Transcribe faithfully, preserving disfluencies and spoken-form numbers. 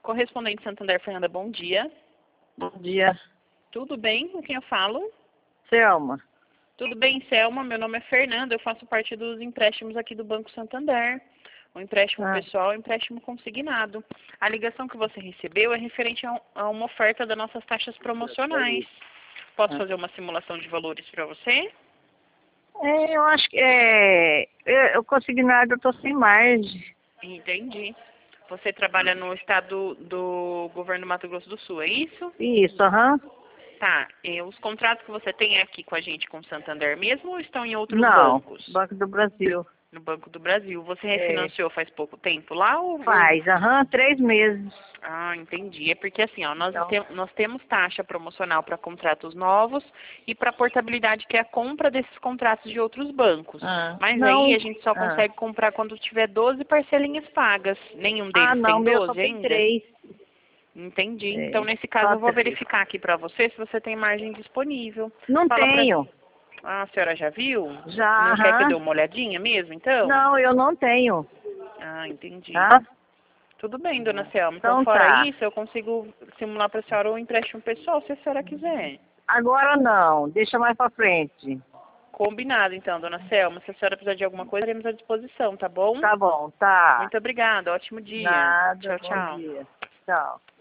Correspondente Santander, Fernanda, bom dia. Bom dia. Tudo bem? Com quem eu falo? Selma. Tudo bem, Selma? Meu nome é Fernanda, eu faço parte dos empréstimos aqui do Banco Santander. O empréstimo Ah. pessoal e o empréstimo consignado. A ligação que você recebeu é referente a, a uma oferta das nossas taxas promocionais. Posso Ah. fazer uma simulação de valores para você? É, eu acho que é. Eu, eu consignado, eu tô sem margem. Entendi. Você trabalha no estado do governo do Mato Grosso do Sul, é isso? Isso, aham. Tá. E os contratos que você tem aqui com a gente, com o Santander mesmo, ou estão em outros Não, bancos? Banco do Brasil. No Banco do Brasil. Você É. refinanciou faz pouco tempo lá ou... Faz, aham, três meses. Ah, entendi. É porque assim, ó, nós, Então. tem, nós temos taxa promocional para contratos novos e para portabilidade, que é a compra desses contratos de outros bancos. Ah, Mas não. aí a gente só Ah. consegue comprar quando tiver doze parcelinhas pagas. Nenhum deles Ah, não, tem meu só doze tem ainda? três. Entendi. É, Então, nesse caso, só eu vou três. verificar aqui para você se você tem margem disponível. Não Fala pra... tenho. Ah, a senhora já viu? Já, Não quer que eu dê aham. uma olhadinha mesmo, então? Não, eu não tenho. Ah, entendi. Tá? Tudo bem, dona Selma. Então, Então fora tá. isso, eu consigo simular para a senhora um empréstimo pessoal, se a senhora quiser. Agora não, deixa mais pra frente. Combinado, então, dona Selma. Se a senhora precisar de alguma coisa, estaremos à disposição, tá bom? Tá bom, tá. Muito obrigada. Ótimo dia. Nada, Tchau, bom tchau. dia. Tchau.